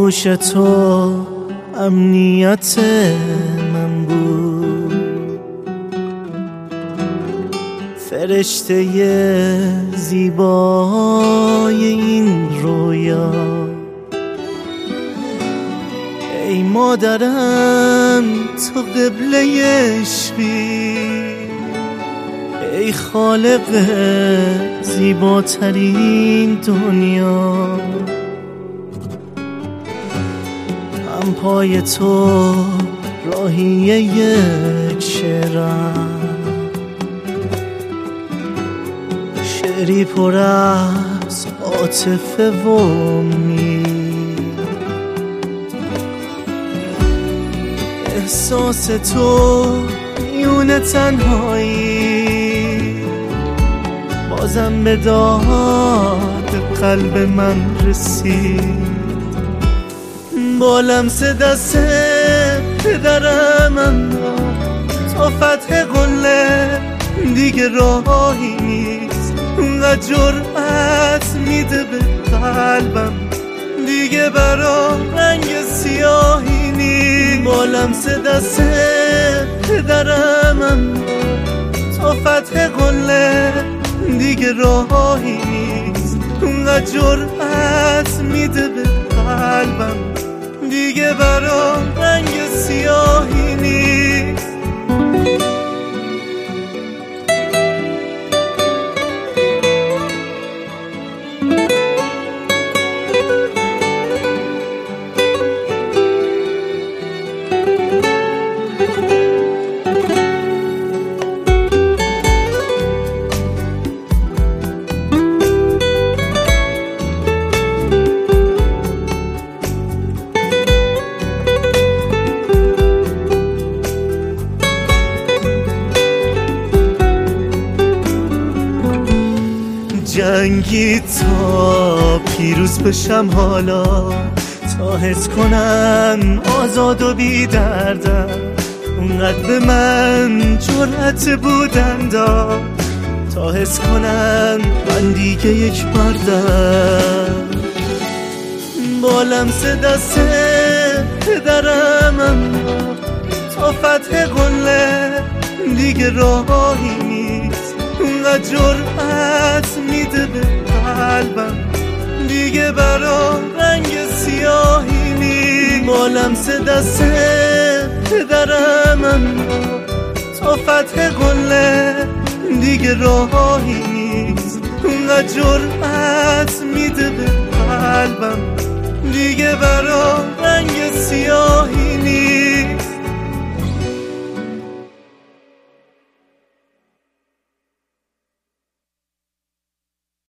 آغوش تو امنیت من بود، فرشته زیبای این رویا. ای مادرم تو قبله عشقی، ای خالق زیباترین دنیا. هم پای تو راهی یک شعرم، شعری پر از عاطفه و امید. احساس تو میون تنهایی بازم به داد قلب من رسید. با لمس دست پدرم انداخت تا فتح قله دیگه راهی نیست. اونقدر جرأت میده به قلبم دیگه برام رنگ سیاهی نیست. با لمس دست پدرم انداخت تا فتح قله دیگه راهی نیست. اونقدر جرأت میده به قلبم دیگه برام رنگ سیاهی نیست. جنگی تا پیروز بشم حالا، تا حس کنم آزاد و بی دردم. اونقدر به من جرأت بودن داد تا حس کنم من دیگه یک مردم. با لمس دست پدرم انداخت تا فتح قله دیگه راهی نیست. اونقدر جرأت میده به قلبم دیگه برام رنگ سیاهی نیست. با لمس دست پدرم انداخت تا فتح قله دیگه راهی نیست. اونقدر جرأت میده به قلبم دیگه برام رنگ سیاهی نیست.